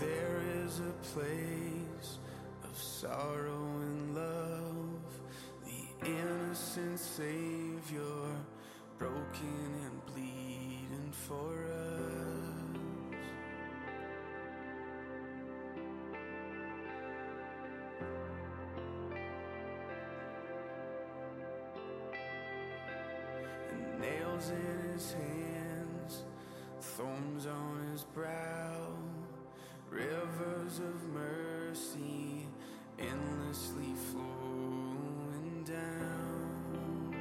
There is a place of sorrow and love, the innocent Savior, broken and bleeding for us. And nails in his hands, thorns on his brow, rivers of mercy endlessly flowing down.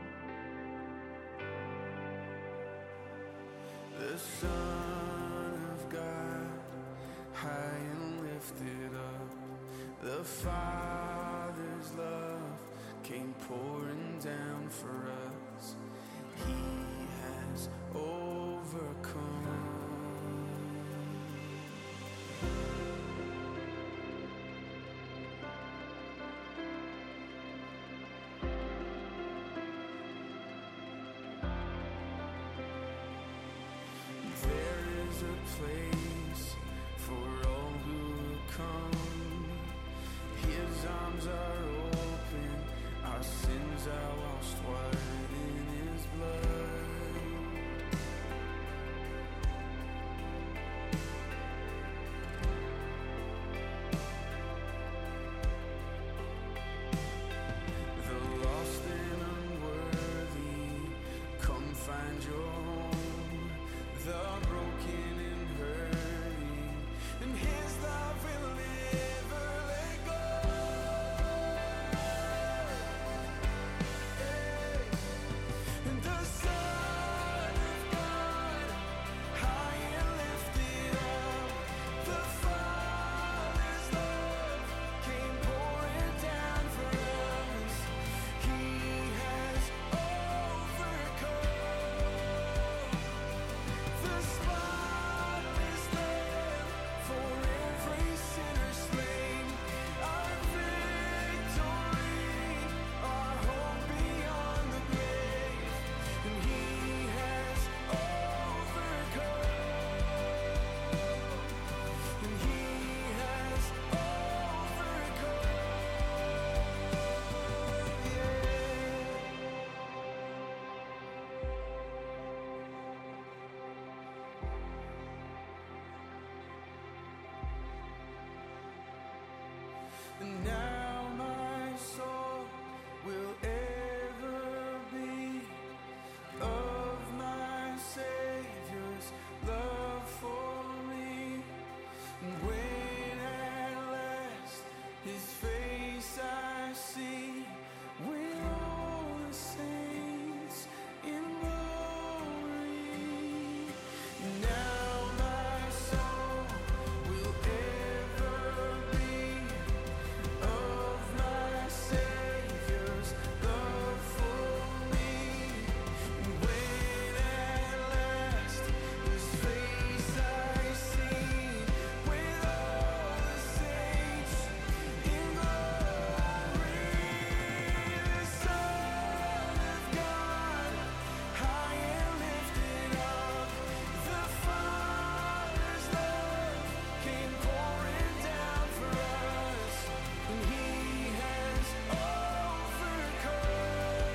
The Son of God, high and lifted up, the Father's love came pouring down for us. He has overcome. There is a place for all who come. His arms are open, our sins are washed white in his blood. The lost and unworthy, come find your home. The broken and hurting, and his love will never let go. And the Son of God, high and lifted up, the Father's love came pouring down for us. He has overcome. The spotless Lamb, for every sinner slain, our victory, our hope beyond the grave. And he has overcome. And he has overcome. And now my soul will ever be of my Savior's love for me. And when at last his face I see, with all the saints in glory. Now my soul will ever be of my Savior's love for me. And when at last his face I see, with all the saints in glory. The Son of God, high and lifted up, the Father's love came pouring down for us. And he has overcome.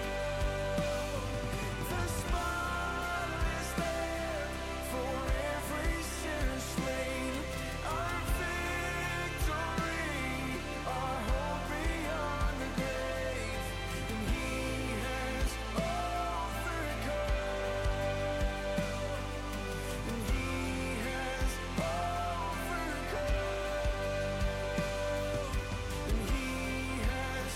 The spotless Lamb, for every sinner slain, our victory, our hope beyond the grave. And he has overcome. And he has overcome. And he has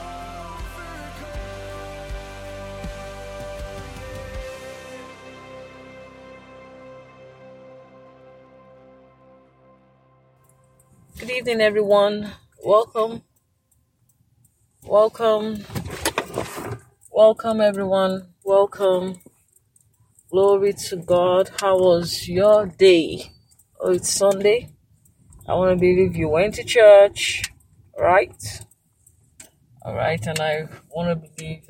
overcome. Good evening, everyone. Welcome, welcome, welcome, everyone. Welcome. Glory to God. How was your day? Oh, it's Sunday. I want to believe you went to church, right? All right, and I want to believe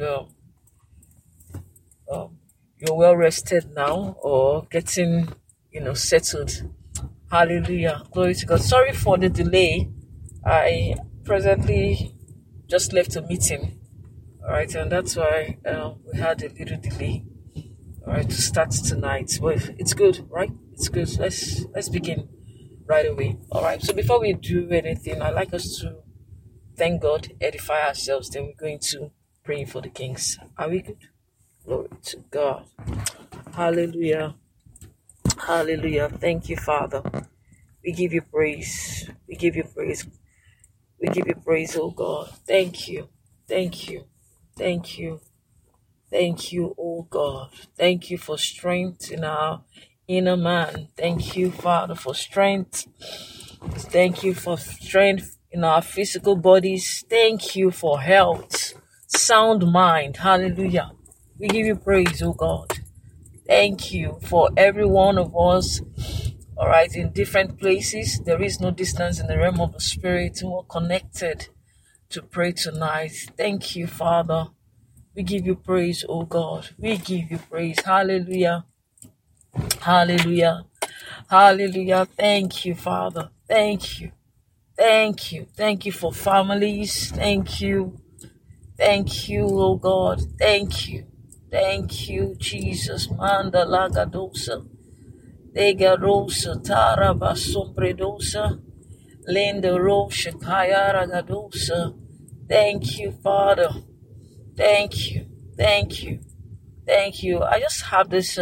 you're well rested now or getting, settled. Hallelujah. Glory to God. Sorry for the delay. I presently just left a meeting. All right, and that's why we had a little delay. All right, to start tonight. Well, it's good, right? It's good. Let's begin right away. All right. So before we do anything, I'd like us to thank God, edify ourselves. Then we're going to pray for the kings. Are we good? Glory to God. Hallelujah. Hallelujah. Thank you, Father. We give you praise. We give you praise. We give you praise, oh God. Thank you. Thank you. Thank you. Thank you, oh God. Thank you for strength in our inner man. Thank you, Father, for strength. Thank you for strength in our physical bodies. Thank you for health, sound mind. Hallelujah. We give you praise, oh God. Thank you for every one of us, all right, in different places. There is no distance in the realm of the Spirit. We're connected to pray tonight. Thank you, Father. We give you praise, oh God. We give you praise. Hallelujah. Hallelujah. Hallelujah. Thank you, Father. Thank you. Thank you. Thank you for families. Thank you. Thank you, oh God. Thank you. Thank you, Jesus. Manda lagadosa. Degarosa taraba sompredosa. Lenda rosha kayara gadosa. Thank you, Father. Thank you. Thank you. Thank you. I just have this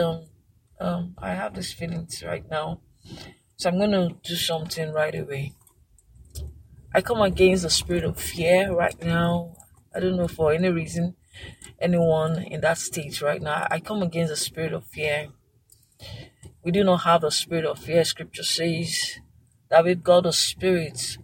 I have this feelings right now. So I'm gonna do something right away. I come against the spirit of fear right now. I don't know for any reason anyone in that state right now. I come against the spirit of fear. We do not have the spirit of fear. Scripture says that we've got the spirit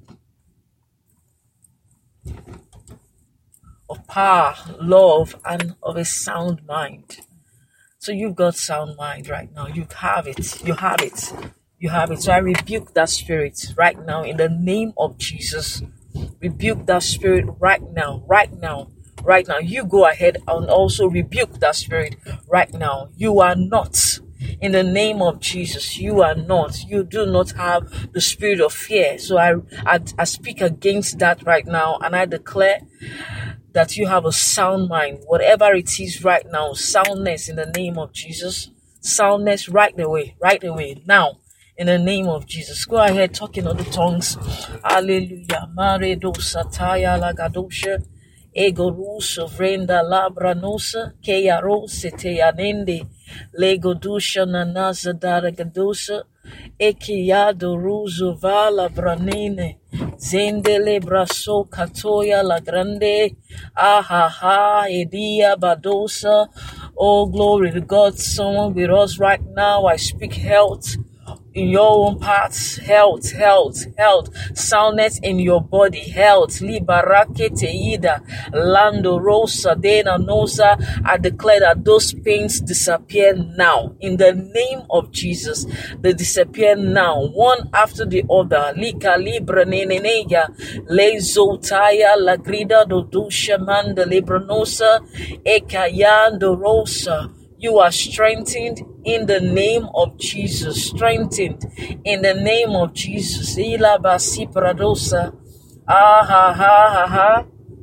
of power, love, and of a sound mind. So you've got sound mind right now. You have it. You have it. You have it. So I rebuke that spirit right now in the name of Jesus. Rebuke that spirit right now. Right now. Right now. You go ahead and also rebuke that spirit right now. You are not. In the name of Jesus, you are not. You do not have the spirit of fear. So I speak against that right now, and I declare that you have a sound mind, whatever it is right now, soundness in the name of Jesus, soundness right away, now, in the name of Jesus. Go ahead, talk in other tongues. Hallelujah. Mare do sataya lagadosha, ego ruso vrenda labranosa, keya rose teyanende, lego dusha nanaza daragadosa, ekiado ruzo vala branene, zendele braso katoya la grande, ahaha, edia badosa. Oh, glory to God. Someone with us right now. I speak health in your own parts, health, soundness in your body, health, libarake teida, lando rosa, dena nosa. I declare that those pains disappear now, in the name of Jesus. They disappear now, one after the other. Lika libra neneneya, lezotaya, lagrida dodusha manda libranosa, ekayando rosa. You are strengthened in the name of Jesus. Strengthened in the name of Jesus. Ila basi pradosa. Ah ha ha ha ha.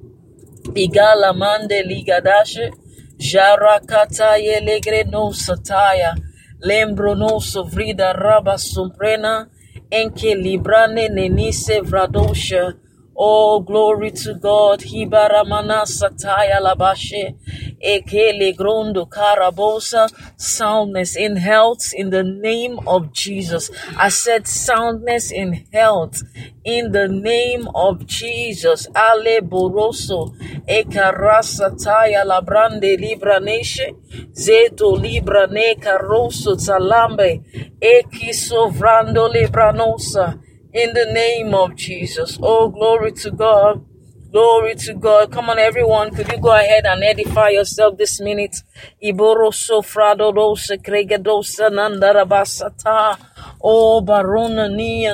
Igala mande ligadashe. Jarakata yelegre no sataya. Lembro no sovrida raba somprena. Enke librane nenise vradosha. Oh, glory to God. Hibaramana sataya labashe. Ekele grondo karabosa. Soundness in health in the name of Jesus. I said soundness in health in the name of Jesus. Ale boroso. Ekarasataya labrande libraneshe. Zeto librane caroso talambe. Ekiso vrando libranosa. In the name of Jesus. Oh, glory to God. Glory to God. Come on, everyone. Could you go ahead and edify yourself this minute? Iboro sofrado dosa kregedosa nandarabasata. Oh, barona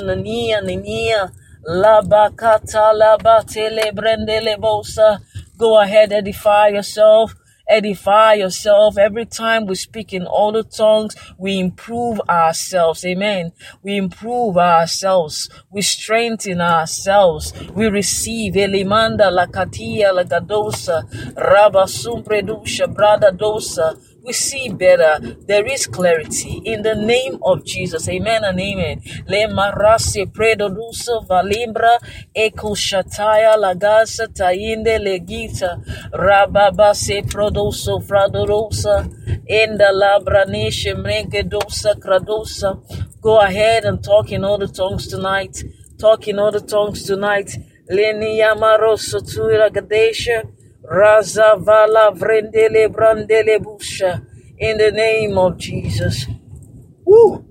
nia. Labakata labatele brendele bosa. Go ahead, edify yourself. Edify yourself. Every time we speak in other tongues, we improve ourselves. Amen. We improve ourselves. We strengthen ourselves. We receive. Elimanda lakatia lagadosa. Rabasumpredusha brada dosa. We see better. There is clarity in the name of Jesus. Amen and amen. Le marase predoduso valimbra eko shataya lagasa tainde legita rababa se prodoso fradorosa enda labra neshe mrenge dosa kradosa. Go ahead and talk in other tongues tonight. Talk in other tongues tonight. Leni yamaroso tuira gadesha. Raza vala vrendele brandele busha in the name of Jesus. Woo!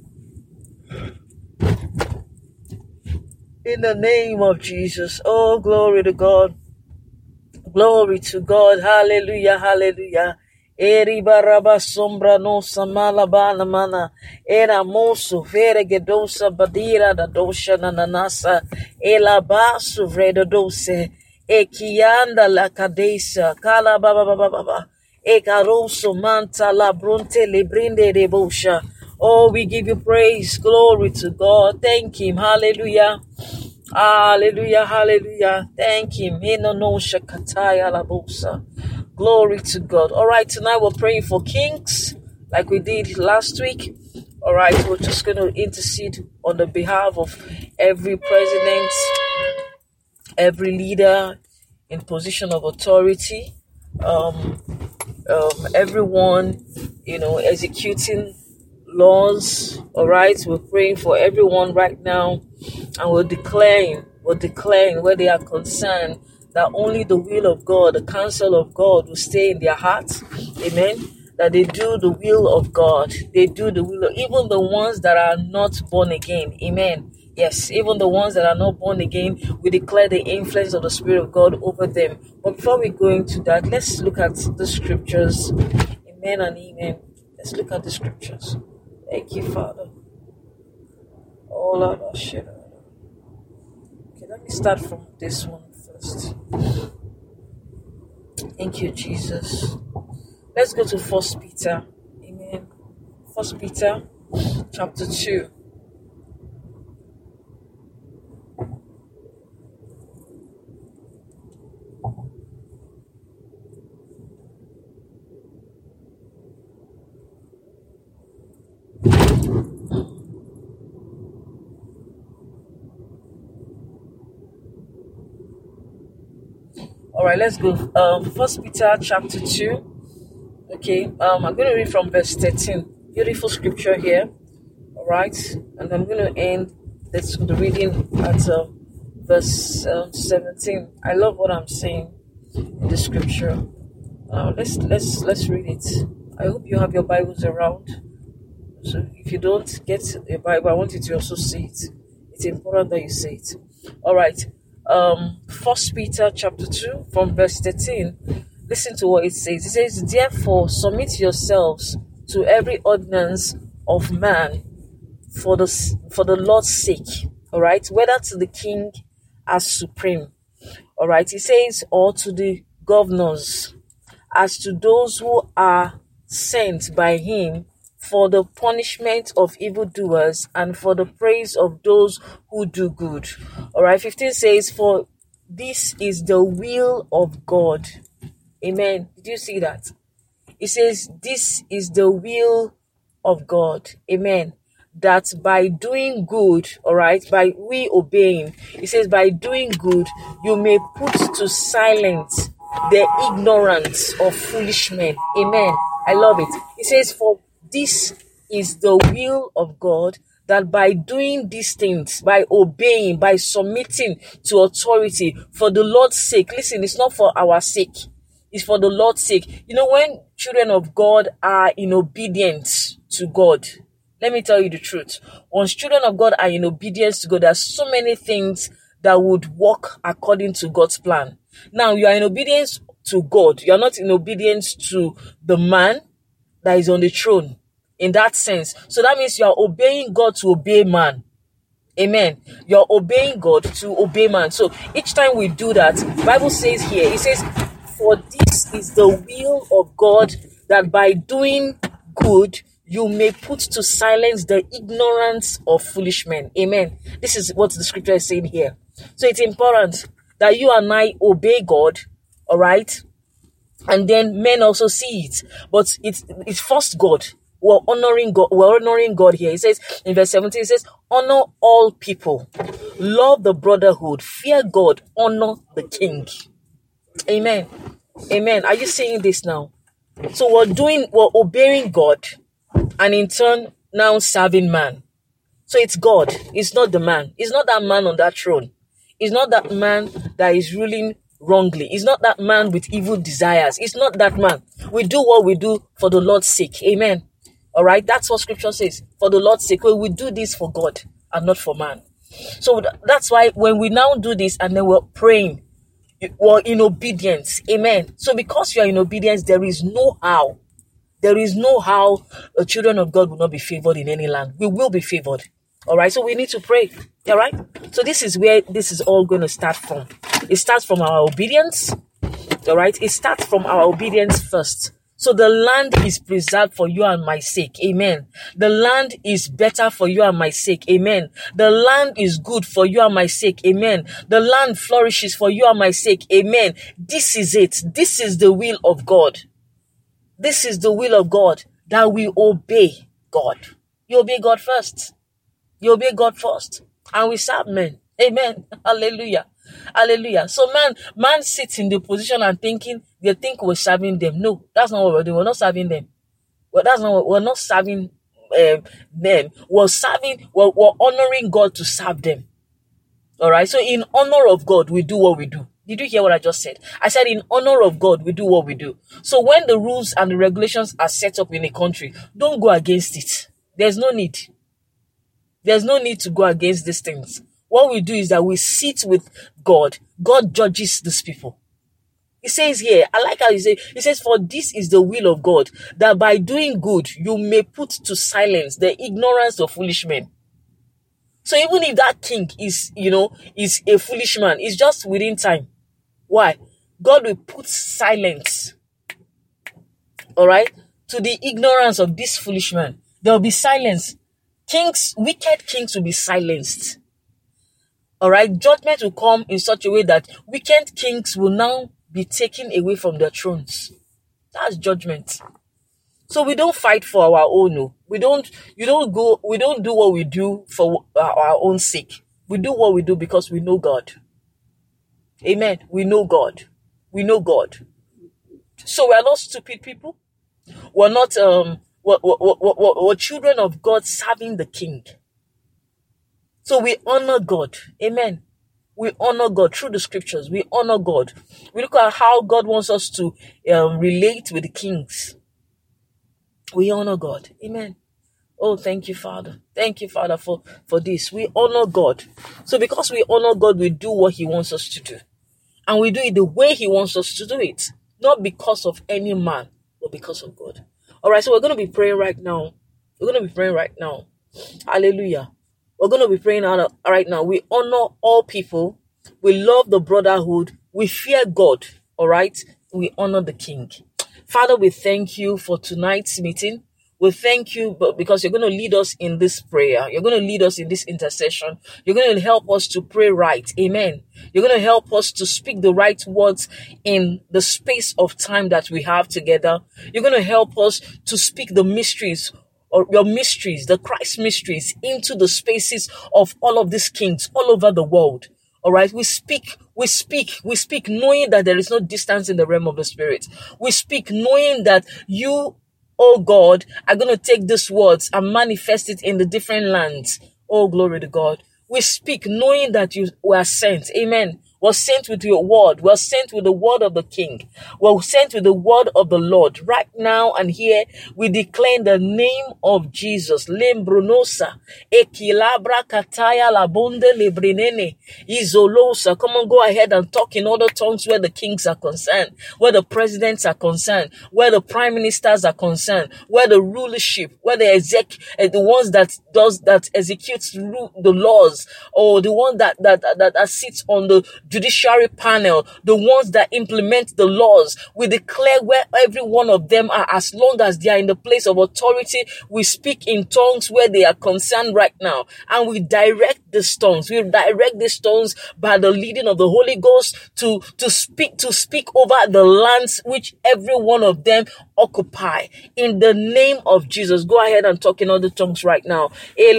In the name of Jesus. Oh, glory to God. Glory to God. Hallelujah. Hallelujah. Eri baraba sombra no samala bana mana era mosu vere gedosa badira da dosha nananasa ela basu vredo dose ekianda la cadesa kala baba baba baba ekaroso manta la bronte librinde de bosha. Oh, we give you praise. Glory to God. Thank him. Hallelujah. Hallelujah, hallelujah. Thank him. Glory to God. All right, tonight we're praying for kings like we did last week. All right, we're just going to intercede on the behalf of every president, every leader in position of authority, everyone, executing laws. All right, we're praying for everyone right now, and we're declaring where they are concerned that only the will of God, the counsel of God will stay in their hearts. Amen. That they do the will of God. They do the will of, even the ones that are not born again. Amen. Yes, even the ones that are not born again, we declare the influence of the Spirit of God over them. But before we go into that, let's look at the scriptures. Amen and amen. Let's look at the scriptures. Thank you, Father. All of our shit. Okay, let me start from this one first. Thank you, Jesus. Let's go to 1 Peter. Amen. 1 Peter chapter 2. All right, let's go. 1 Peter chapter 2. Okay, I'm going to read from verse 13. Beautiful scripture here. All right, and I'm going to end the reading at verse 17. I love what I'm saying in the scripture. Let's read it. I hope you have your Bibles around. So if you don't get a Bible, I want you to also see it. It's important that you see it. All right. 1 Peter chapter 2 from verse 13. Listen to what it says. It says, therefore, submit yourselves to every ordinance of man for the Lord's sake. All right. Whether to the king as supreme. All right. It says, or to the governors as to those who are sent by him for the punishment of evildoers and for the praise of those who do good. All right, 15 says, for this is the will of God. Amen. Did you see that? It says, this is the will of God. Amen. That by doing good, all right, by we obeying, it says, by doing good, you may put to silence the ignorance of foolish men. Amen. I love it. It says, for this is the will of God, that by doing these things, by obeying, by submitting to authority for the Lord's sake. Listen, it's not for our sake. It's for the Lord's sake. You know, when children of God are in obedience to God, let me tell you the truth. Once children of God are in obedience to God, there are so many things that would work according to God's plan. Now, you are in obedience to God. You are not in obedience to the man that is on the throne in that sense. So that means you are obeying God to obey man. Amen. You're obeying God to obey man. So each time we do that, Bible says here, it says, for this is the will of God, that by doing good you may put to silence the ignorance of foolish men. Amen. This is what the scripture is saying here. So it's important that you and I obey God, all right? And then men also see it. But it's first God. We're honoring God. We're honoring God here. It says in verse 17, it says, honor all people, love the brotherhood, fear God, honor the king. Amen. Amen. Are you seeing this now? So we're obeying God, and in turn now serving man. So it's God. It's not the man. It's not that man on that throne. It's not that man that is ruling wrongly. It's not that man with evil desires. It's not that man. We do what we do for the Lord's sake. Amen. All right. That's what scripture says. For the Lord's sake. We do this for God and not for man. So that's why when we now do this and then we're praying, we're in obedience. Amen. So because you are in obedience, there is no how the children of God will not be favored in any land. We will be favored. All right. So we need to pray. All right. So this is where this is all going to start from. It starts from our obedience. All right. It starts from our obedience first. So the land is preserved for you and my sake. Amen. The land is better for you and my sake. Amen. The land is good for you and my sake. Amen. The land flourishes for you and my sake. Amen. This is it. This is the will of God. This is the will of God, that we obey God. You obey God first. You obey God first. And we serve men. Amen. Hallelujah. Hallelujah. So man sits in the position and they think we're serving them. No, that's not what we're doing. We're not serving them. Well, that's not what we're not serving them. We're honoring God to serve them. All right. So in honor of God, we do what we do. Did you hear what I just said? I said in honor of God, we do what we do. So when the rules and the regulations are set up in a country, don't go against it. There's no need. There's no need to go against these things. What we do is that we sit with God. God judges these people. He says here, I like how he says, for this is the will of God, that by doing good, you may put to silence the ignorance of foolish men. So even if that king is a foolish man, it's just within time. Why? God will put silence, all right, to the ignorance of this foolish man. There will be silence. Wicked kings will be silenced. All right, judgment will come in such a way that wicked kings will now be taken away from their thrones. That's judgment. So we don't fight for our own. No. We don't do what we do for our own sake. We do what we do because we know God. Amen. We know God. We know God. So we are not stupid people. We're not we're children of God serving the King. So we honor God. Amen. We honor God through the scriptures. We honor God. We look at how God wants us to relate with the kings. We honor God. Amen. Oh, thank you, Father. Thank you, Father, for this. We honor God. So because we honor God, we do what He wants us to do. And we do it the way He wants us to do it. Not because of any man, but because of God. All right, so we're going to be praying right now. We're going to be praying right now. Hallelujah. We're going to be praying right now. We honor all people. We love the brotherhood. We fear God. All right. We honor the King. Father, we thank you for tonight's meeting. We thank you because you're going to lead us in this prayer. You're going to lead us in this intercession. You're going to help us to pray right. Amen. You're going to help us to speak the right words in the space of time that we have together. You're going to help us to speak the mysteries, or your mysteries, the Christ mysteries, into the spaces of all of these kings all over the world. All right. We speak knowing that there is no distance in the realm of the spirit. We speak knowing that you, oh God, are going to take these words and manifest it in the different lands. Oh, glory to God. We speak knowing that you were sent. Amen. We're sent with your word. We're sent with the word of the King. We're sent with the word of the Lord. Right now and here, we declare in the name of Jesus. Lembrunosa, ekilabra kataya labonde lebrinene, izolosa. Come on, go ahead and talk in other tongues where the kings are concerned, where the presidents are concerned, where the prime ministers are concerned, where the rulership, where the ones that executes the laws, or the one that sits on the judiciary panel, the ones that implement the laws. We declare where every one of them are, as long as they are in the place of authority, we speak in tongues where they are concerned right now. And we direct these tongues. We direct these tongues by the leading of the Holy Ghost to speak over the lands which every one of them occupy. In the name of Jesus. Go ahead and talk in other tongues right now.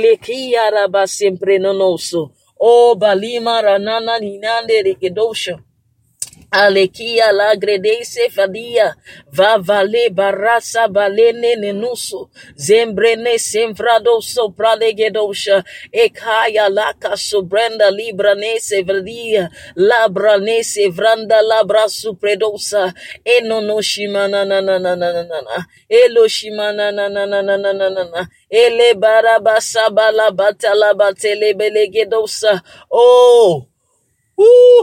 Oh, balima ranana ninande rekedosha. Alekia la gredese fadia, va vale barasa balene nenuso, zembrene semfrado sopralegedosha, ekaya laka sobrenda libranese vadia, labranese vranda labra supredosa, enono shimana na na na na na na, elo shimana na na na na na na na na, ele barabasa balabata labatele belegedosa. Oh, woo!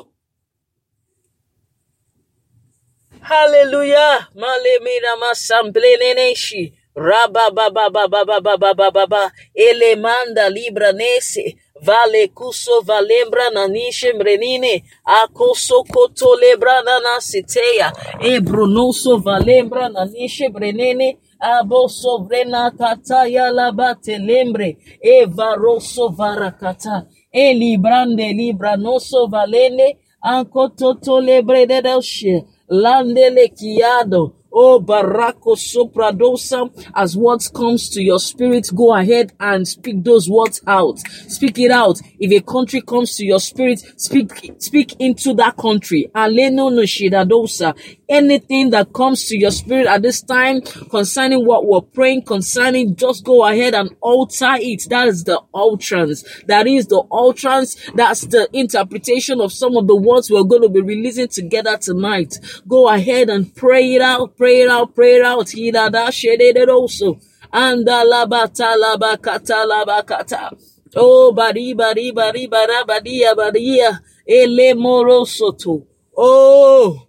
Hallelujah. Malemina masambleneneshi. Rabba baba baba baba baba baba. Elemanda libra nese. Vale kuso valembra nanishe mrenine. Akoso koto lebra nanasitea. Ebrunoso valembra nanishe brenene. Aboso vrena kataya labate lembre. Evaroso varakata. Elibrande libranoso valene. Ankototo lebre de delshire. Landele kiado. Oh, barako sopradosa. As words comes to your spirit, go ahead and speak those words out. Speak it out. If a country comes to your spirit, speak into that country. Aleno no shidadosa. Anything that comes to your spirit at this time concerning what we're praying concerning, just go ahead and alter it. That is the utterance. That is the utterance. That's the interpretation of some of the words we're going to be releasing together tonight. Go ahead and pray it out. Pray it out. Pray it out. Hidada shedede also. Andalabata labakata labakata. Oh, bari bari bari bara badia badia. Ele morosoto. Oh.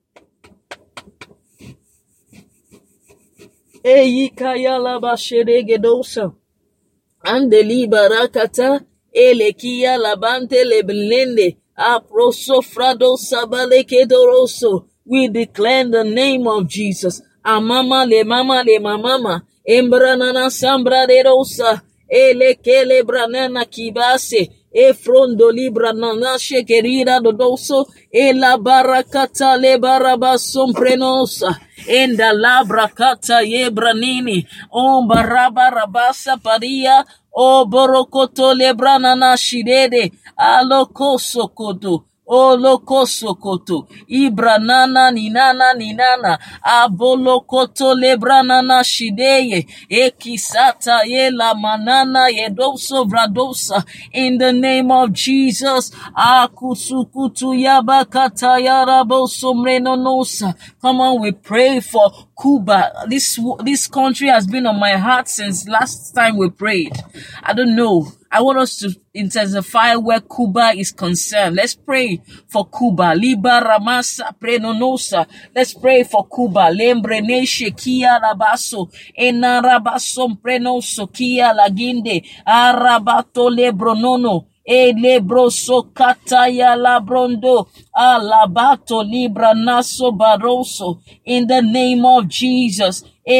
Eyikaya basheregedosa. Andeli barakata. Elekia labante leblende. Aprosofrado sabalekedoroso. We declare in the name of Jesus. Amama le mama le mamama. Embranana sambra de rosa. Elekele branana kibase. Efrondo libra nanashe querida dodoso. Ela barakata le barabasum prenosa. Enda labra kata ye branini. On baraba rabasa paria. O borokoto le branana shidede. Alokoso koto. O lokosokoto, ibranana ninana, abolokoto lebranana shideye, ekisata ye la manana yedoso vradosa, in the name of Jesus, akusukutu yabakata yaraboso mrenonosa. Come on, we pray for Cuba. This country has been on my heart since last time we prayed. I don't know. I want us to intensify where Cuba is concerned. Let's pray for Cuba. Liba ramasa prenonosa. Let's pray for Cuba. Lembreneshe kia rabaso. Enarabasom prenoso kia laginde. Arabato lebronono. E lebroso kataya labrondo. Alabato libra naso baroso. In the name of Jesus.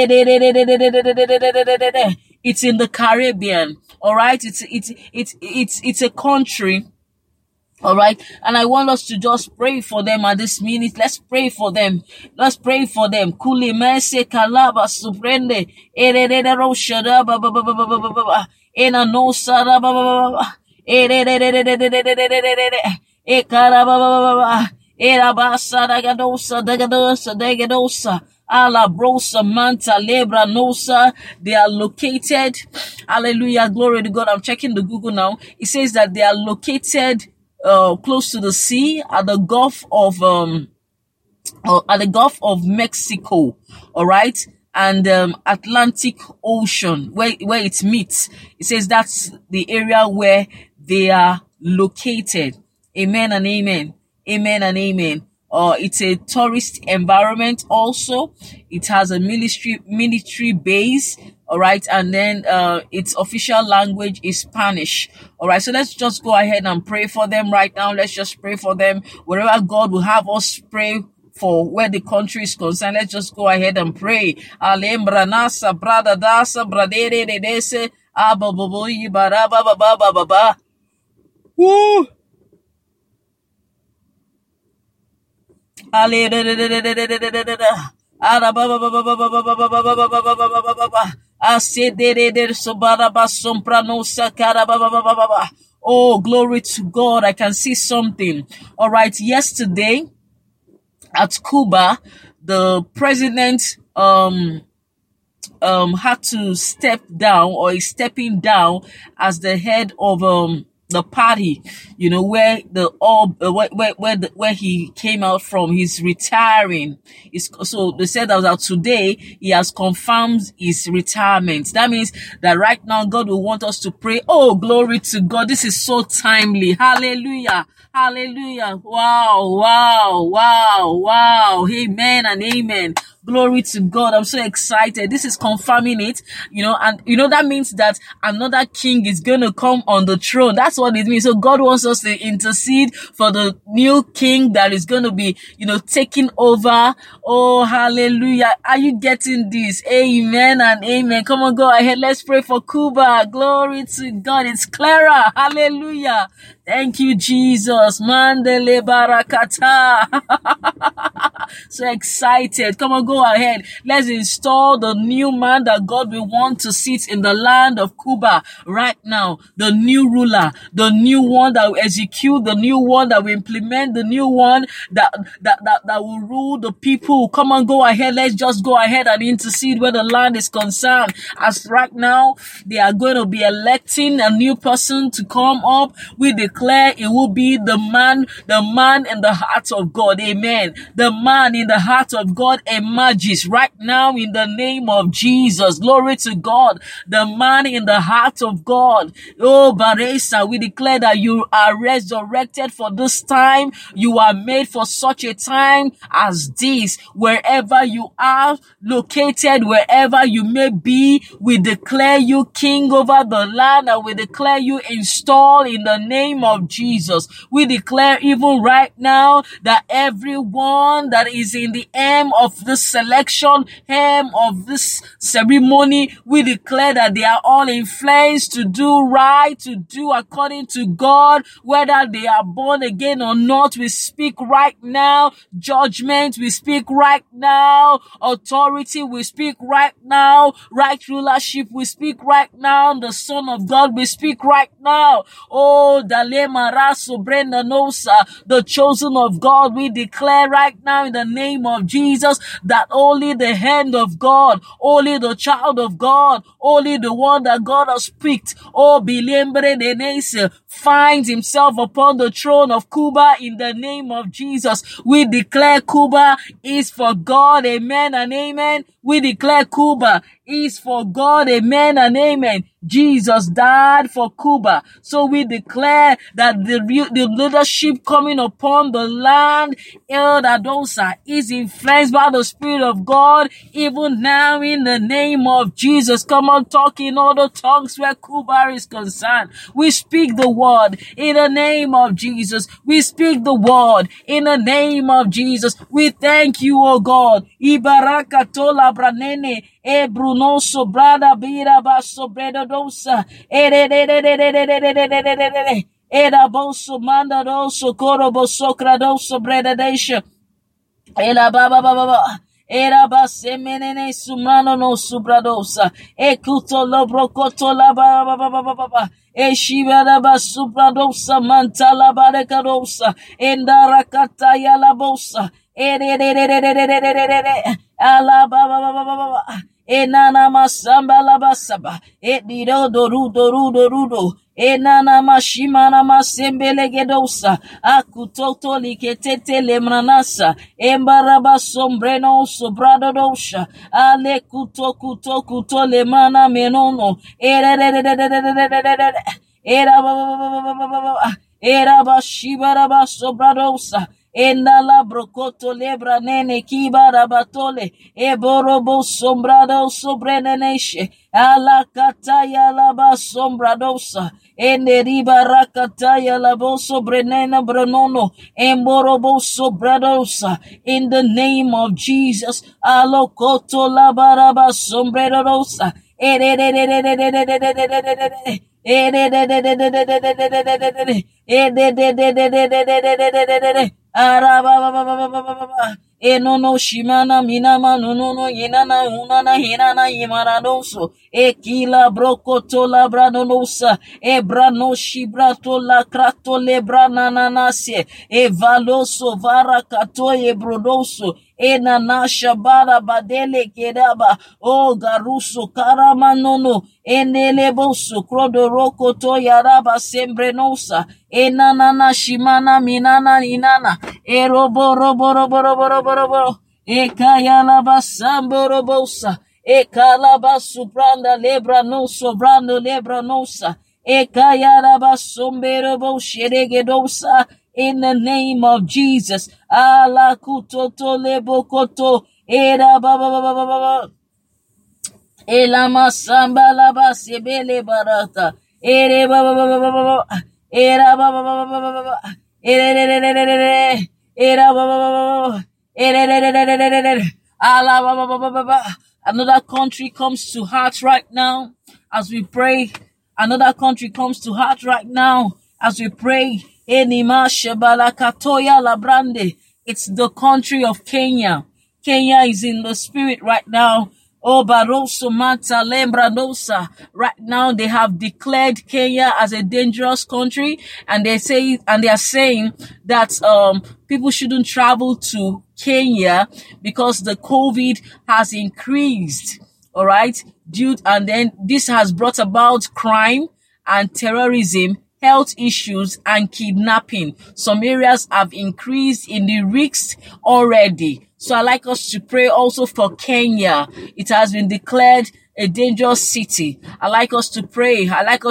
It's in the Caribbean. All right. It's a country. All right. And I want us to just pray for them at this minute. Let's pray for them. Let's pray for them. Kuli mese kalaba suprende. Ererero shada ba ba ba ba ba ba ba ba. Ena no sara ba ba ba ba. E karaba ba ba ba. Era basa dagadosa. Ala brosa manta lebra nosa. They are located. Hallelujah. Glory to God. I'm checking the Google now. It says that they are located close to the sea at the Gulf of Mexico. All right. And Atlantic Ocean where it meets. It says that's the area where they are located. Amen and amen. Amen and amen. It's a tourist environment also. It has a military base. All right. And then its official language is Spanish. All right. So let's just go ahead and pray for them right now. Let's just pray for them. Wherever God will have us pray for where the country is concerned, let's just go ahead and pray. Alembranasa brada dasa bradere de dese ababobo ibaraba baba baba. Woo! Oh, glory to God. I can see something. All right. Yesterday at Cuba, the president had to step down, or is stepping down as the head of the party, where where he came out from. He's retiring. So they said that today he has confirmed his retirement. That means that right now God will want us to pray. Oh, glory to God. This is so timely. Hallelujah. Hallelujah. Wow. Amen and amen. Glory to God. I'm so excited. This is confirming it, and that means that another king is going to come on the throne. That's what it means. So God wants us to intercede for the new king that is going to be, taking over. Oh, hallelujah. Are you getting this? Amen and amen. Come on, go ahead. Let's pray for Cuba. Glory to God. It's Clara. Hallelujah. Thank you, Jesus. Mandele barakata. So excited. Come on, go ahead. Let's install the new man that God will want to sit in the land of Cuba right now. The new ruler, the new one that will execute, the new one that will implement, the new one that will rule the people. Come on, go ahead. Let's just go ahead and intercede where the land is concerned. As right now, they are going to be electing a new person to come up. We declare it will be the man in the heart of God. Amen. The man in the heart of God emerges right now in the name of Jesus. Glory to God. The man in the heart of God. Oh, Baresa, we declare that you are resurrected for this time. You are made for such a time as this. Wherever you are located, wherever you may be, we declare you king over the land, and we declare you installed in the name of Jesus. We declare even right now that everyone that is in the aim of this selection, aim of this ceremony, we declare that they are all influenced to do right, to do according to God, whether they are born again or not. We speak right now. Judgment, we speak right now. Authority, we speak right now. Right rulership, we speak right now. The Son of God, we speak right now. Oh, Dale Maraso Brenda Nosa, the chosen of God, we declare right now in the name of Jesus that only the hand of God, only the child of God, only the one that God has picked, oh, Bilembre Denese, finds himself upon the throne of Cuba in the name of Jesus. We declare Cuba is for God. Amen and amen. We declare Cuba is for God. Amen and amen. Jesus died for Cuba. So we declare that the leadership coming upon the land, El Dadosa, is influenced by the Spirit of God, even now in the name of Jesus. Come on, talk in other tongues where Cuba is concerned. We speak the word in the name of Jesus. We speak the word in the name of Jesus. We thank you, O God. Ibaraka tola branene. E Bruno sobrada bira baso bredo dosa. Era boso manda doso coro boso cradoso breda desha. Ela baba baba. Era basemenene sumano no subradosa. E kuto lobro koto la baba baba baba. E shibara basubradosa mantala barekadosa. Endara kataya la bosa. Ala baba baba baba. Enana masamba la basaba. Edido dorudo. Enana mashimana masembele gedosa. Akutoto liketete lemranasa. Embaraba sombreno sobrado dosha. Ale kuto lemana menono. Era bashibara basobradosa. Endala brokoto lebra nene kiba rabatole. Eborobo sombrado sobreneneshe. Alakataya laba sombradosa. Eneriba rakataya labo sobrenena branono. Emborobo sobradosa. In the name of Jesus. Alokoto labaraba sombredosa. Enono shimana minama nono yenana unana hinana yimaranoso ekila brokoto la branonosa ebrano shibrato la krato le branananasie evaloso vara kato ebrodoso enanasha bara badele kedaba o garuso karamanono eneleboso krodoroko to yaraba sembrenosa enanana shimana minana inana eroboroboroboroboroboro ekayalaba samborobosa ekalaba subranda lebranoso brando lebranosa ekayalaba somberobo sheregedosa. In the name of Jesus, ala kutoto lebokoto era baba baba baba elama samba laba sebele barata ere baba baba baba era baba baba baba era baba baba ala baba baba baba. Another country comes to heart right now as we pray. Another country comes to heart right now as we pray. It's the country of Kenya. Kenya is in the spirit right now. Oh, Baroso Mata Lembranosa. Right now, they have declared Kenya as a dangerous country, and they are saying that people shouldn't travel to Kenya because the COVID has increased. All right, and then this has brought about crime and terrorism, health issues, and kidnapping. Some areas have increased in the risks already. So I like us to pray also for Kenya. It has been declared a dangerous city. I like us to pray.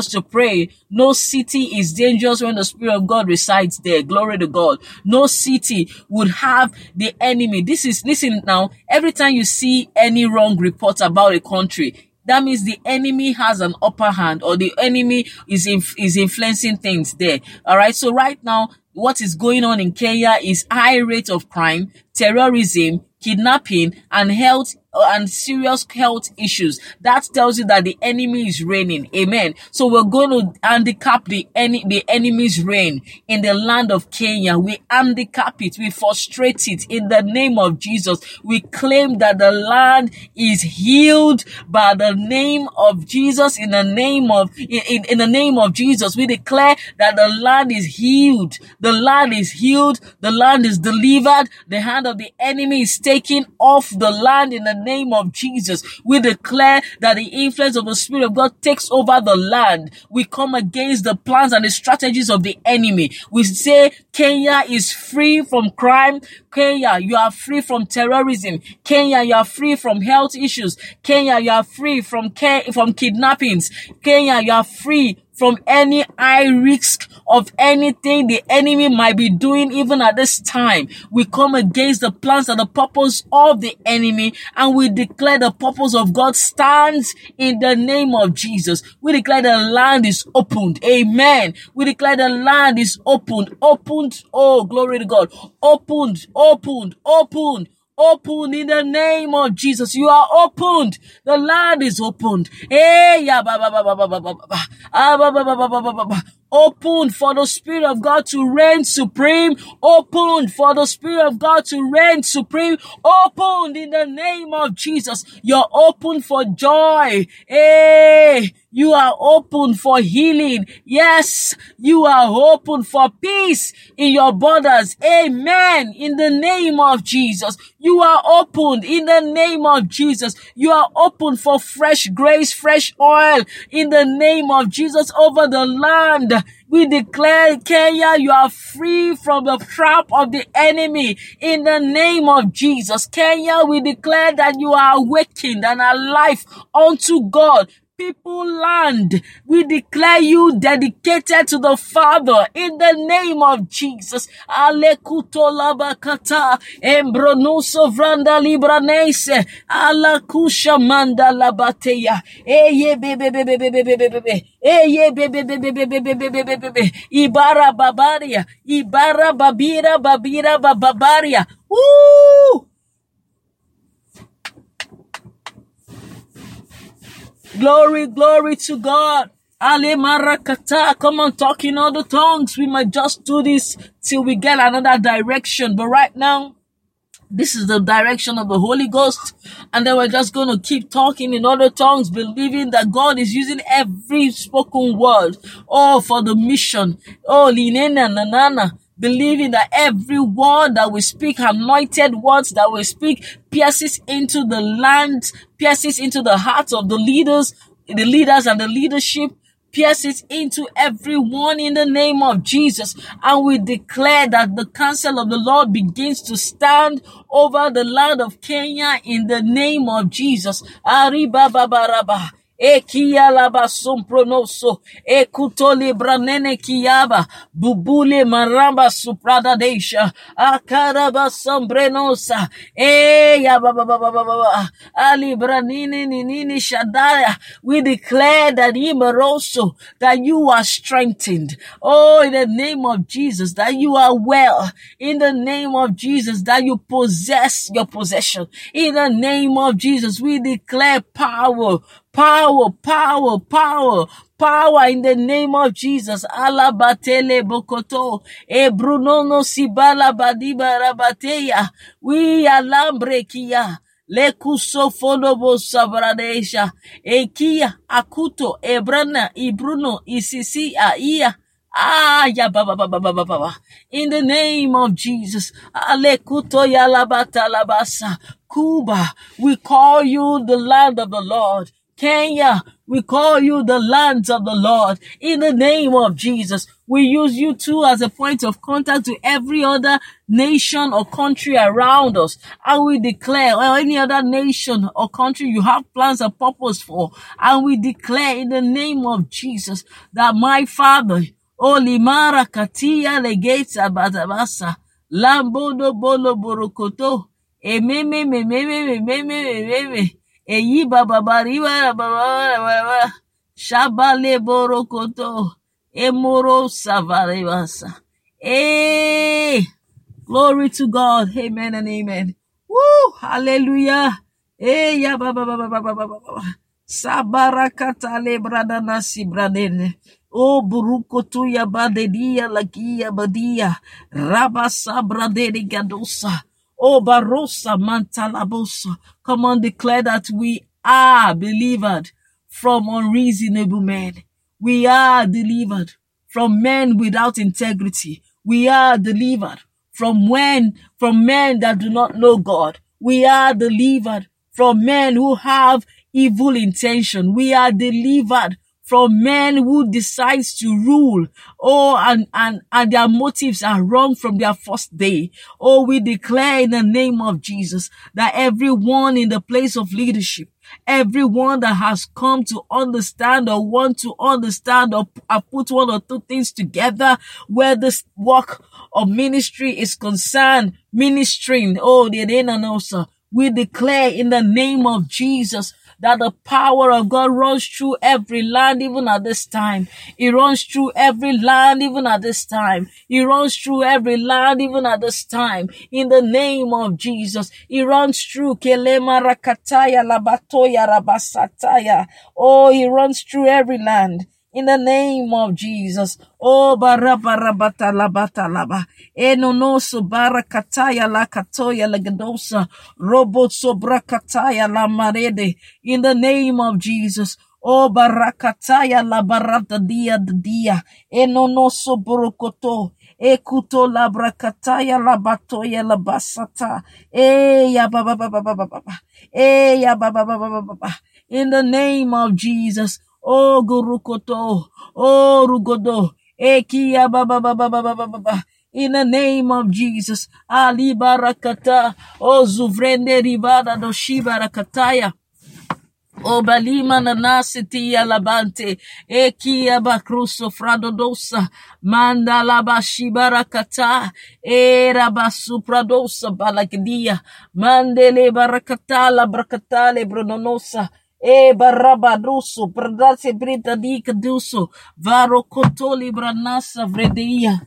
No city is dangerous when the Spirit of God resides there. Glory to God. No city would have the enemy. Listen now, every time you see any wrong report about a country, that means the enemy has an upper hand, or the enemy is influencing things there. All right. So right now, what is going on in Kenya is high rate of crime, terrorism, kidnapping, and serious health issues. That tells you that the enemy is reigning. Amen. So we're going to handicap the enemy's reign in the land of Kenya. We handicap it. We frustrate it in the name of Jesus. We claim that the land is healed by the name of Jesus. In the name of Jesus, we declare that the land is healed. The land is healed. The land is delivered. The hand of the enemy is taken off the land in the name of Jesus. We declare that the influence of the Spirit of God takes over the land. We come against the plans and the strategies of the enemy. We say Kenya is free from crime. Kenya, you are free from terrorism. Kenya, you are free from health issues. Kenya, you are free from kidnappings. Kenya, you are free from any high risk of anything the enemy might be doing even at this time. We come against the plans and the purpose of the enemy, and we declare the purpose of God stands in the name of Jesus. We declare the land is opened. Amen. We declare the land is opened. Opened. Oh, glory to God. Opened in the name of Jesus. You are opened. The land is opened. Open for the Spirit of God to reign supreme. Open for the Spirit of God to reign supreme. Open in the name of Jesus. You're open for joy. You are open for healing. Yes, you are open for peace in your borders. Amen. In the name of Jesus. You are opened in the name of Jesus. You are open for fresh grace, fresh oil in the name of Jesus over the land. We declare, Kenya, you are free from the trap of the enemy in the name of Jesus. Kenya, we declare that you are awakened and alive unto God. people land. We declare you dedicated to the Father in the name of Jesus. Alekuto labakata embronuso vranda libranese alakusha manda labateya eye bebe eye bebe ibara babaria ibara babira bababaria. Woo! Glory, glory to God. Ale marakata. Come on, talk in other tongues. We might just do this till we get another direction. But right now, this is the direction of the Holy Ghost. And then we're just going to keep talking in other tongues, believing that God is using every spoken word. Oh, for the mission. Oh, linena nanana. Believing that every word that we speak, anointed words that we speak, pierces into the land, pierces into the hearts of the leaders and the leadership, pierces into everyone in the name of Jesus. And we declare that the counsel of the Lord begins to stand over the land of Kenya in the name of Jesus. Arriba babaraba. Ekia laba sompronoso, ekutole branene kiaba, bubule maramba suprada desha, akaraba sombrenosa, ya baba, ali branini nini shadaya. We declare that imeroso, that you are strengthened. Oh, in the name of Jesus, that you are well. In the name of Jesus, that you possess your possession. In the name of Jesus, we declare power in the name of Jesus. Alabatele bokoto. Brunono sibala badiba rabateya. We alambrekia. Lekuso fonobo sabradesha. Ekia akuto ebrana ibruno isisi aia. Baba. In the name of Jesus. Alekuto yalabata labasa. Cuba, we call you the land of the Lord. Kenya, we call you the lands of the Lord. In the name of Jesus, we use you too as a point of contact to every other nation or country around us. And we declare, or any other nation or country you have plans and purpose for. And we declare in the name of Jesus that my Father, Olimara Katia Legates Abatabasa, Lambodo Bolo Borokoto, Ememe, Eyi baba, Shabale Borokoto, Emoro Savarevasa. Glory to God. Amen and amen. Woo! Hallelujah. Ya baba. Sabarakata le brada nasi bradene. O burukotu ya badedia lagia badia. Raba sabradene gadosa. Oh, Barossa Mantalabosa. Come on, declare that we are delivered from unreasonable men. We are delivered from men without integrity. We are delivered from men that do not know God. We are delivered from men who have evil intention. We are delivered from men who decides to rule. Oh, and their motives are wrong from their first day. Oh, we declare in the name of Jesus that everyone in the place of leadership, everyone that has come to understand or want to understand or put one or two things together where this work of ministry is concerned, ministering, we declare in the name of Jesus that the power of God runs through every land even at this time. It runs through every land even at this time. It runs through every land even at this time. In the name of Jesus. It runs through Kelema Rakataya Labatoya Rabasataya. Oh, it runs through every land. In the name of Jesus. Oh, barabarabata labata laba. Enonoso barakataya la katoya la gadosa. Roboso brakataya la marede. In the name of Jesus. Oh, barakataya la barata dia dia. Enonoso borokoto. Ekuto la brakataya la batoya la basata. Ya baba baba baba baba. Ya baba baba baba. In the name of Jesus. Oh, Gurukoto. Oh, Rugodo. Ekia baba baba baba baba. In the name of Jesus. Ali barakata. Oh, Zuvrende ribada do shibarakataya. Obalima nanasiti alabante, ekia bakruso fradodosa, manda labashibarakata, era basupradosa balagdia, mandele barakata la brakatale brononosa, e barabaduso, pradase brita di caduso, varo cotoli branasa vredia,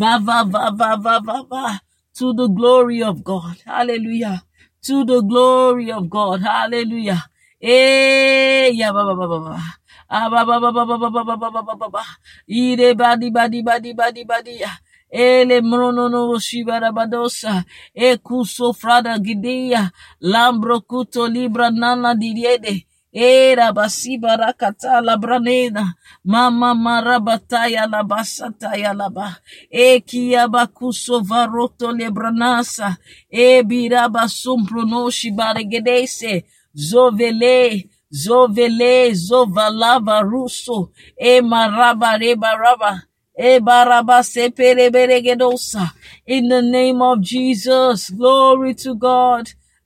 va, to the glory of God, hallelujah, to the glory of God, hallelujah. Eh, ya ba ba ba ba ba. Ah ba ba ba ba ba ba ba ba ba ba ba ba ba. Ire badi ya. Ele mrono no shibara badosa. E kuso frada gidia. Lambro kuto libra nana diriede. Era basiba rakata la branena. Mama marabataya la basataya la ba. E kia bakuso varoto le branasa. E biraba sumpro no shibare gedese. Zovele, zovalava russo, e maraba reba raba, e baraba sepere beregedosa. In the name of Jesus, glory to God.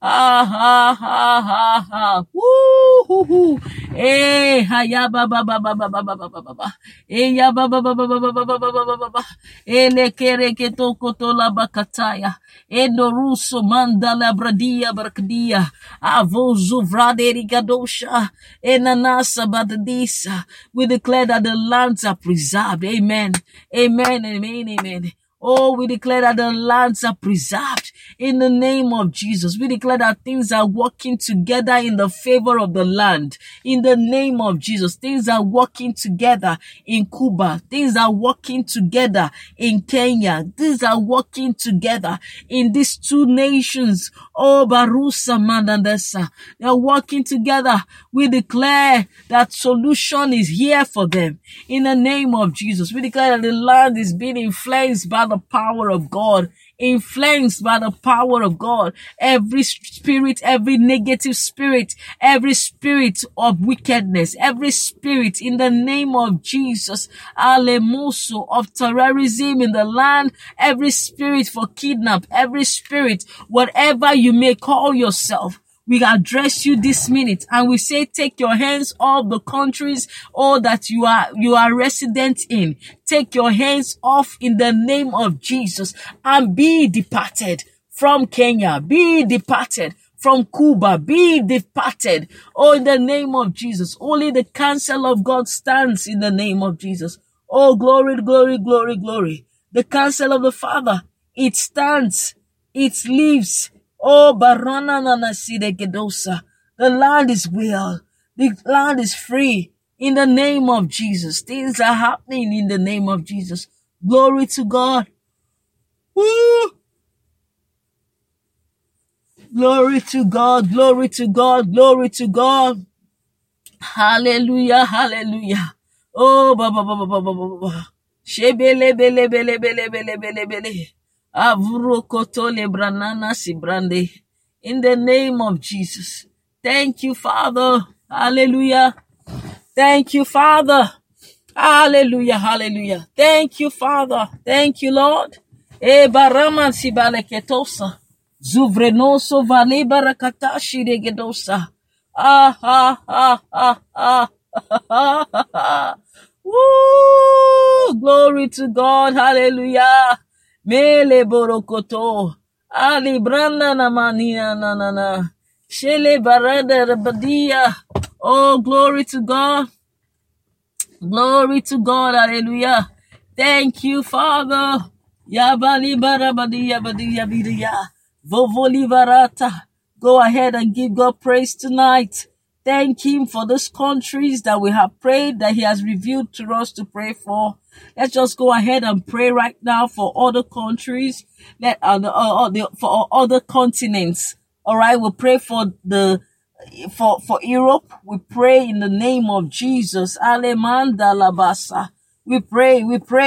Woo hoo hoo. Eh, haya ba ba ba ba ba ba ba ba ba ba. Eh ya ba ba ba ba ba ba ba ba ba ba ba ba. Ele kere ke toko to la bakataya. Endo russo mandala bradia barkadia. Avozu vraderi gadosha. Enanasa badadisa. We declare that the lands are preserved. Amen. Amen. Amen. Amen. Oh, we declare that the lands are preserved in the name of Jesus. We declare that things are working together in the favor of the land. In the name of Jesus, things are working together in Cuba. Things are working together in Kenya. Things are working together in these two nations. Oh, Barusa Mandandesa. They're working together. We declare that solution is here for them. In the name of Jesus, we declare that the land is being influenced by the power of God. Influenced by the power of God. Every spirit, every negative spirit, every spirit of wickedness, every spirit in the name of Jesus, alemuso of terrorism in the land, every spirit for kidnap, every spirit, whatever you may call yourself, we address you this minute and we say, take your hands off the countries, all that you are resident in. Take your hands off in the name of Jesus and be departed from Kenya. Be departed from Cuba. Be departed. Oh, in the name of Jesus. Only the counsel of God stands in the name of Jesus. Oh, glory, glory, glory, glory. The counsel of the Father, it stands. It lives. Oh, Barana Nanaside Gedosa. The land is well. The land is free. In the name of Jesus. Things are happening in the name of Jesus. Glory to God. Woo! Glory to God. Glory to God. Glory to God. Hallelujah. Hallelujah. Oh, ba ba ba ba ba ba ba ba. Shebele bele bele bele bele bele bele. Avurokotole branana sibrande. In the name of Jesus. Thank you, Father. Hallelujah. Thank you, Father. Hallelujah. Hallelujah. Thank you, Father. Thank you, Lord. E baraman sibaleketosa. Zuvrenoso vale barakatashi regedosa. Woo! Glory to God. Hallelujah. Mele borokoto. Ali branda na manina na na na. Shele barada rabadia. Oh, glory to God. Glory to God. Hallelujah. Thank you, Father. Yabali barabadia badia bidia. Vovoli varata. Go ahead and give God praise tonight. Thank Him for those countries that we have prayed, that He has revealed to us to pray for. Let's just go ahead and pray right now for other countries, for other continents. All right, we'll pray for for Europe. We pray in the name of Jesus. Alemanda labasa. We pray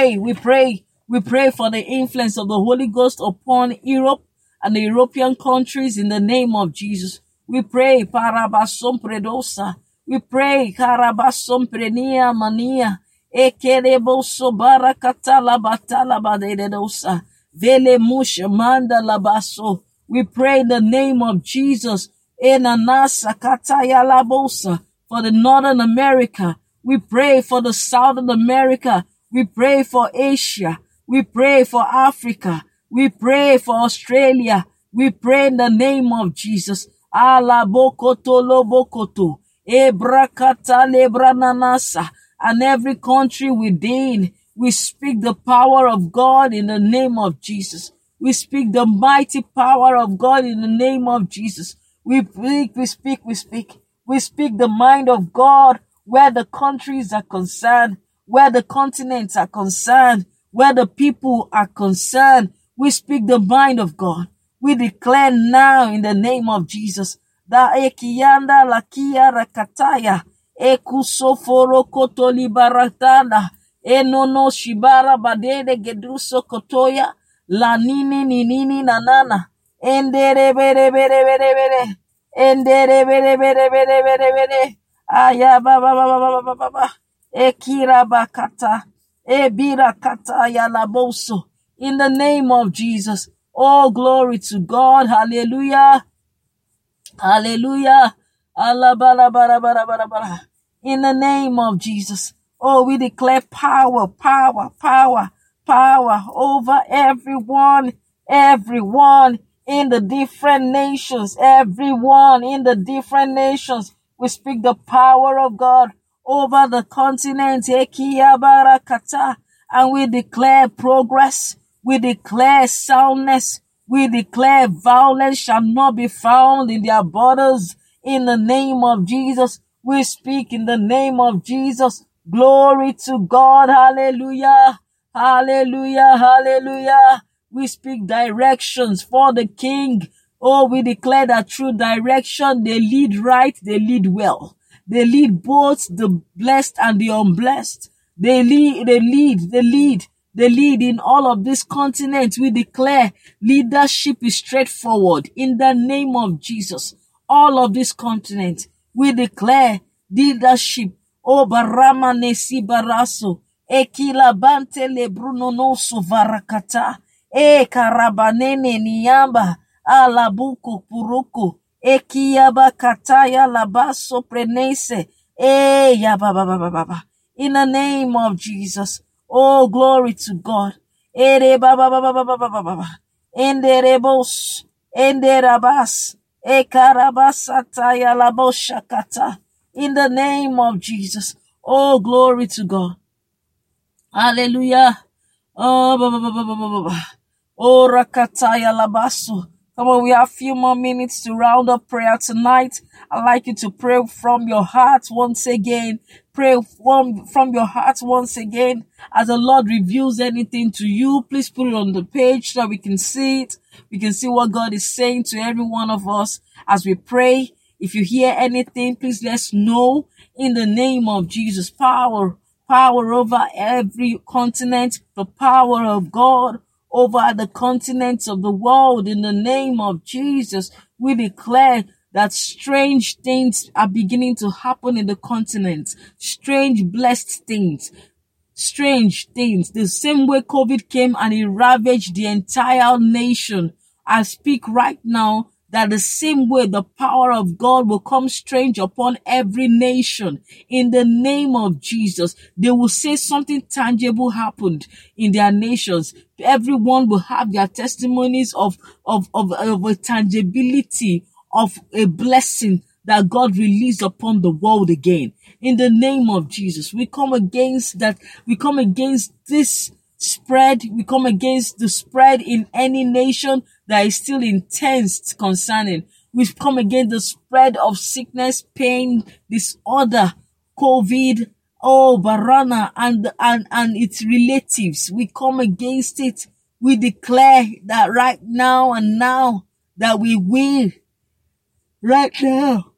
for the influence of the Holy Ghost upon Europe and the European countries in the name of Jesus. We pray, Parabasom Predosa. We pray, Karabasom Prenia Mania. Ekereboso Barakata Labatala Badedosa. Vele Musha Manda Labaso. We pray in the name of Jesus. Enanasa Kataya Labosa. for the Northern America. We pray for the Southern America. We pray for Asia. We pray for Africa. We pray for Australia. We pray in the name of Jesus. Ala bokoto lo bokoto. Ebrakata lebrananasa. And every country within, we speak the power of God in the name of Jesus. We speak the mighty power of God in the name of Jesus. We speak. We speak the mind of God where the countries are concerned, where the continents are concerned, where the people are concerned. We speak the mind of God. We declare now in the name of Jesus that ekiyanda lakia rakataya ekusoforo kotoli baratana enono shibara badede geduso kotoya la nini nanana endere bere endere bere aya baba ekira bakata ebira kata ya laboso in the name of Jesus. Oh, glory to God. Hallelujah. Hallelujah. Alabalabalabalabalabala. In the name of Jesus. Oh, we declare power over everyone in the different nations. Everyone in the different nations. We speak the power of God over the continent. Ekiyabarakata. And we declare progress. We declare soundness. We declare violence shall not be found in their borders. In the name of Jesus, we speak in the name of Jesus. Glory to God. Hallelujah. Hallelujah. Hallelujah. We speak directions for the King. Oh, we declare that through direction, they lead right, they lead well. They lead both the blessed and the unblessed. They lead in all of this continent. We declare leadership is straightforward in the name of Jesus. All of this continent, we declare leadership. O barama nesi baraso, ekila bante le bruno no suvarakata, karabanene niyamba, alabuko puruko, ekiyaba kataya labaso prenese, yababa. In the name of Jesus. Oh, glory to God. Ere baba. Enderebos. Enderabas. Ekarabasataya laboshakata. In the name of Jesus. Oh, glory to God. Hallelujah. Oh, Oh, rakataya labaso. Come on, we have a few more minutes to round up prayer tonight. I'd like you to pray from your heart once again. Pray from your heart once again. As the Lord reveals anything to you, please put it on the page so that we can see it. We can see what God is saying to every one of us as we pray. If you hear anything, please let us know in the name of Jesus. Power over every continent, the power of God over the continents of the world. In the name of Jesus, we declare that strange things are beginning to happen in the continent. Strange blessed things. Strange things. The same way COVID came and it ravaged the entire nation. I speak right now that the same way the power of God will come strange upon every nation. In the name of Jesus, they will say something tangible happened in their nations. Everyone will have their testimonies of a tangibility of a blessing that God released upon the world again. In the name of Jesus, we come against that. We come against this spread. We come against the spread in any nation that is still intense concerning. We come against the spread of sickness, pain, disorder, COVID, Barana, and its relatives. We come against it. We declare that right now and now that we will. Right now.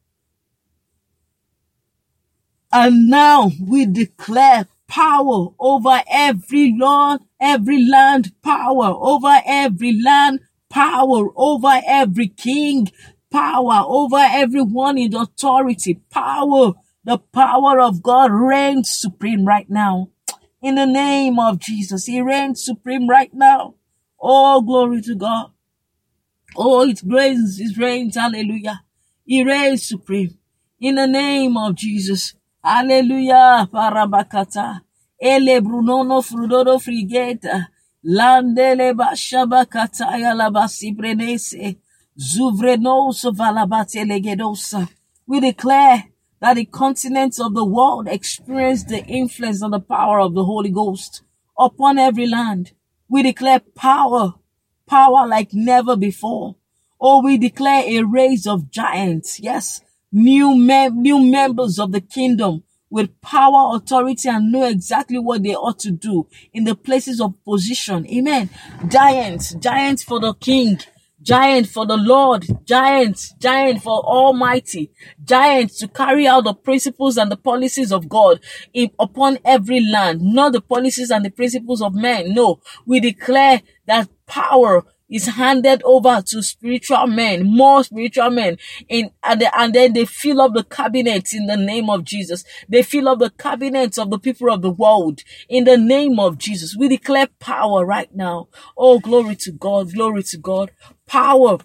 And now we declare power over every land, power over every land, power over every king, power over everyone in authority, power. The power of God reigns supreme right now. In the name of Jesus, He reigns supreme right now. Oh, glory to God. Oh, it reigns, hallelujah. He reigns supreme. in the name of Jesus. Hallelujah. Parabakata. Ele brunono frudodo frigeta. Landele bashabakata yalabasi brenese. Zuvrenoso valabate legedosa. We declare that the continents of the world experience the influence and the power of the Holy Ghost upon every land. We declare power like never before. Oh, we declare a race of giants. Yes, new members of the kingdom with power, authority, and know exactly what they ought to do in the places of position. Amen. Giants for the King. Giant for the Lord, giant for Almighty, giant to carry out the principles and the policies of God upon every land, not the policies and the principles of men. No, we declare that power is handed over to spiritual men, more spiritual men, and then they fill up the cabinets in the name of Jesus. They fill up the cabinets of the people of the world in the name of Jesus. We declare power right now. Oh, glory to God, glory to God. Power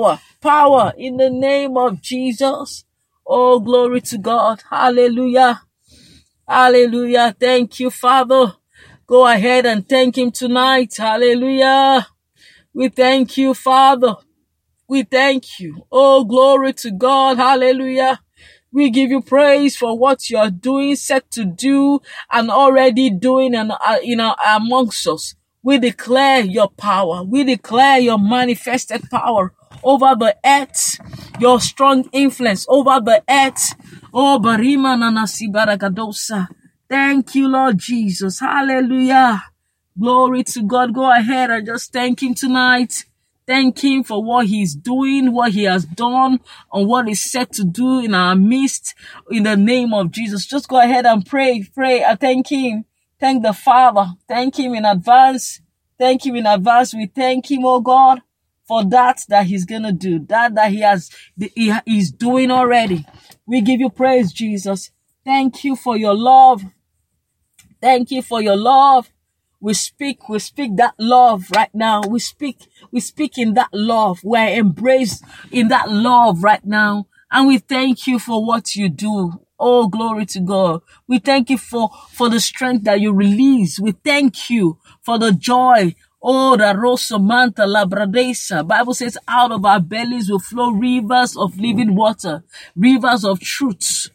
in the name of Jesus. Oh, glory to God. Hallelujah. Hallelujah. Thank you, Father. Go ahead and thank him tonight. Hallelujah. We thank you, Father. We thank you. Oh, glory to God. Hallelujah. We give you praise for what you are doing, set to do, and already doing amongst us. We declare your power. We declare your manifested power over the earth, your strong influence over the earth. Oh, Barima Nanasi Baragadosa. Thank you, Lord Jesus. Hallelujah. Glory to God. Go ahead and just thank him tonight. Thank him for what he's doing, what he has done, and what he's set to do in our midst in the name of Jesus. Just go ahead and pray. I thank him. Thank the Father. Thank him in advance. Thank him in advance. We thank him, oh God, for that he's going to do, that he's doing already. We give you praise, Jesus. Thank you for your love. Thank you for your love. We speak that love right now. We speak in that love. We're embraced in that love right now. And we thank you for what you do. Oh, glory to God. We thank you for the strength that you release. We thank you for the joy. Oh, the Rosa Manta Labradesa. Bible says out of our bellies will flow rivers of living water. Rivers of truth.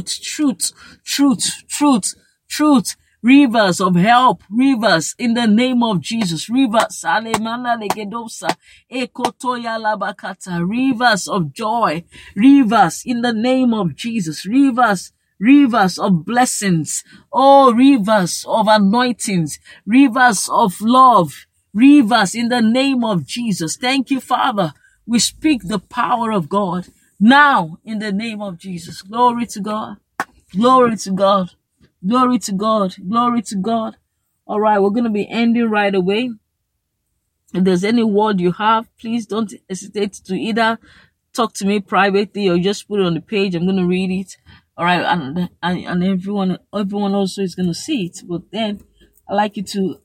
Rivers of help, rivers in the name of Jesus, rivers, alemana legedosa, ekotoya labakata, rivers of joy, rivers in the name of Jesus, rivers of blessings, oh, rivers of anointings, rivers of love, rivers in the name of Jesus. Thank you, Father. We speak the power of God now in the name of Jesus. Glory to God. Glory to God. Glory to God. Glory to God. All right, we're going to be ending right away. If there's any word you have, please don't hesitate to either talk to me privately or just put it on the page. I'm going to read it. All right, and everyone also is going to see it. But then I like you to,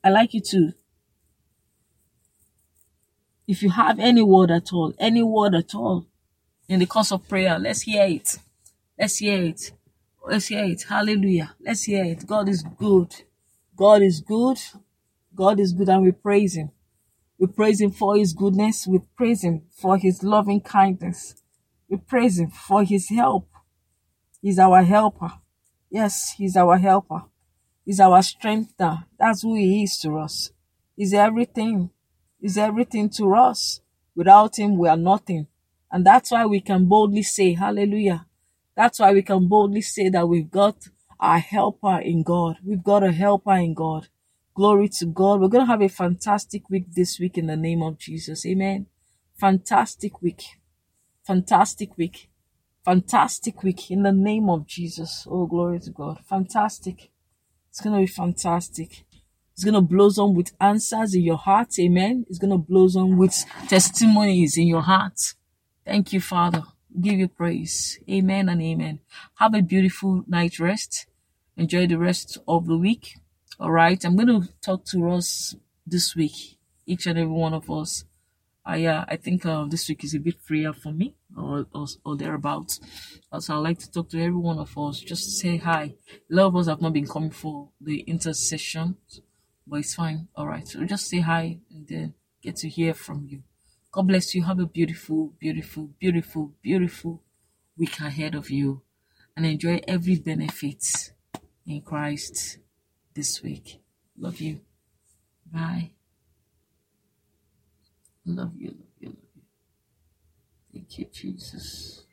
if you have any word at all in the course of prayer, let's hear it. Let's hear it. Let's hear it. Hallelujah. Let's hear it. God is good. God is good. God is good, and we praise him. We praise him for his goodness. We praise him for his loving kindness. We praise him for his help. He's our helper. Yes, he's our helper. He's our strengthener. That's who he is to us. He's everything. He's everything to us. Without him, we are nothing. And that's why we can boldly say, hallelujah. That's why we can boldly say that we've got our helper in God. We've got a helper in God. Glory to God. We're going to have a fantastic week this week in the name of Jesus. Amen. Fantastic week. Fantastic week. Fantastic week in the name of Jesus. Oh, glory to God. Fantastic. It's going to be fantastic. It's going to blossom with answers in your heart. Amen. It's going to blossom with testimonies in your heart. Thank you, Father. Give you praise. Amen and amen. Have a beautiful night rest. Enjoy the rest of the week. All right. I'm going to talk to us this week, each and every one of us. I think this week is a bit freer for me. or thereabouts. Also, I'd like to talk to every one of us. Just say hi. A lot of us have not been coming for the intercession, but it's fine. All right. So just say hi and then get to hear from you. God bless you. Have a beautiful, beautiful, beautiful, beautiful week ahead of you and enjoy every benefit in Christ this week. Love you. Bye. Love you, love you, love you. Thank you, Jesus.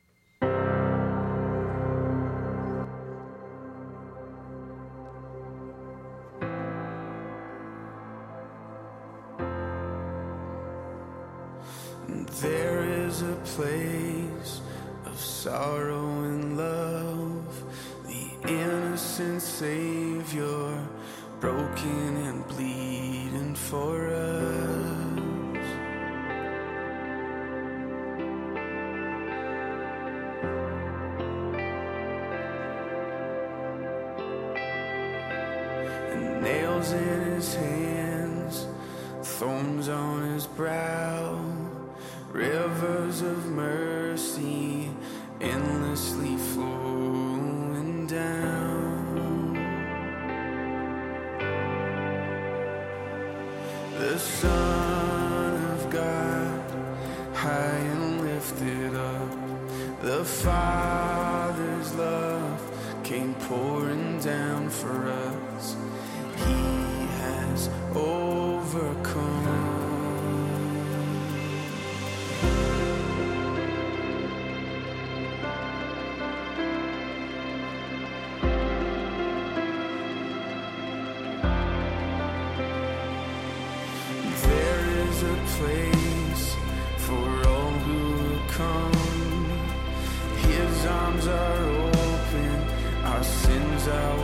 There is a place of sorrow and love, the innocent Savior, broken and bleeding for us. And nails in his hands, thorns on his brow, rivers of mercy endlessly flowing down. The Son of God, high and lifted up, the Father's love came pouring down for us. He has overcome. Place for all who come. His arms are open, our sins are